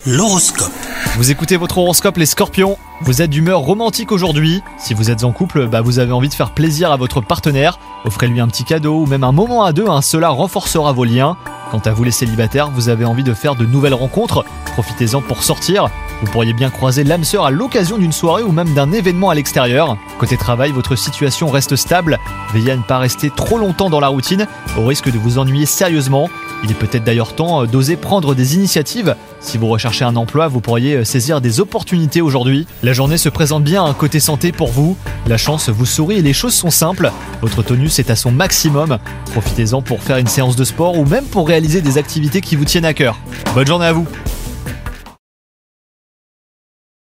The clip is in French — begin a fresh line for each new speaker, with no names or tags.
L'horoscope.
Vous écoutez votre horoscope les scorpions. Vous êtes d'humeur romantique aujourd'hui. Si vous êtes en couple, vous avez envie de faire plaisir à votre partenaire. Offrez-lui un petit cadeau ou même un moment à deux, cela renforcera vos liens. Quant à vous les célibataires, vous avez envie de faire de nouvelles rencontres. Profitez-en pour sortir. Vous pourriez bien croiser l'âme sœur à l'occasion d'une soirée ou même d'un événement à l'extérieur. Côté travail, votre situation reste stable. Veillez à ne pas rester trop longtemps dans la routine, au risque de vous ennuyer sérieusement. Il est peut-être d'ailleurs temps d'oser prendre des initiatives. Si vous recherchez un emploi, vous pourriez saisir des opportunités aujourd'hui. La journée se présente bien côté santé pour vous. La chance vous sourit et les choses sont simples. Votre tonus est à son maximum. Profitez-en pour faire une séance de sport ou même pour réaliser des activités qui vous tiennent à cœur. Bonne journée à vous!